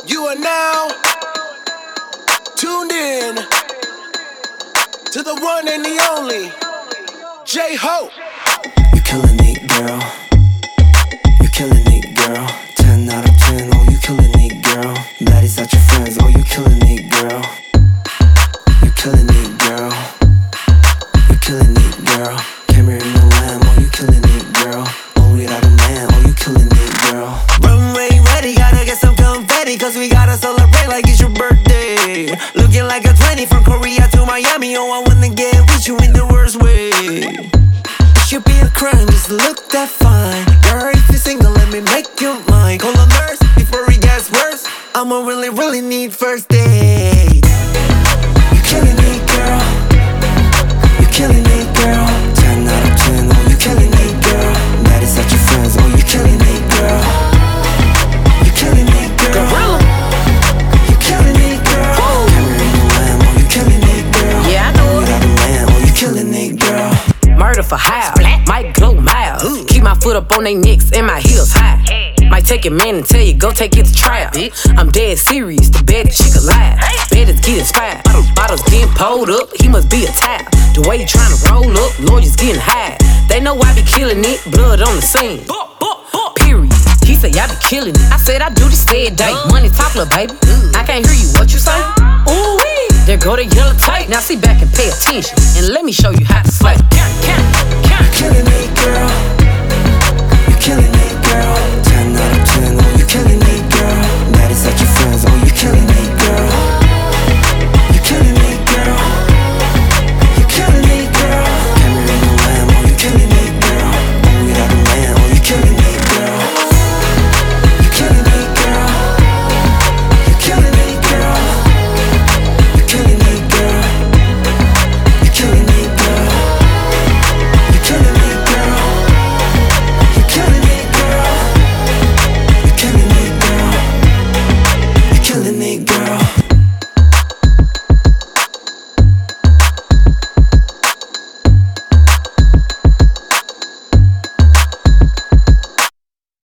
You are now tuned in to the one and the only J-Hope. You killing it, girl. You killing it, girl. 10 out of 10, oh you killing it, girl. Baddies at your friends, oh you killing it, girl. You killing it, girl. You killing it, girl. Camera in the lamb, oh you killing it, girl. Oh without a man, oh you killing it, girl. Runway ready, gotta get some confetti, cause we gotta celebrate like it's your birthday. Looking like a 20 from Korea to Miami, oh I wanna get with you in the worst way. It should be a crime, just look that fine. Girl, if you're single, let me make you mine. Call a nurse before it gets worse. I'ma really need first date. You killing it, girl. You killing it, girl. 10 out of 10, oh you killing it, girl. Baddies at your friends, oh you killing it, girl. You killing it, girl. You killing it, girl. Camera in the lamb, oh you killing it, girl. Yeah, I know. Without a man, oh you killing it, girl. Murder for hire, might glow miles. Keep my foot up on they necks and my heels high. Might take your man and tell you, go take it to trial. I'm dead serious, the baddest chick alive. Baddest get inspired, bottles getting pulled up, he must be a type. The way he tryna roll up, lawyers getting high. They know I be killing it, blood on the scene. Period. He say I be killing it. I said I do this every day. Money talk, little baby. I can't hear you, what you say? Ooh wee. There go the yellow tape. Now sit back and pay attention, and let me show you how to slay. You killing it, girl. You killing it, girl.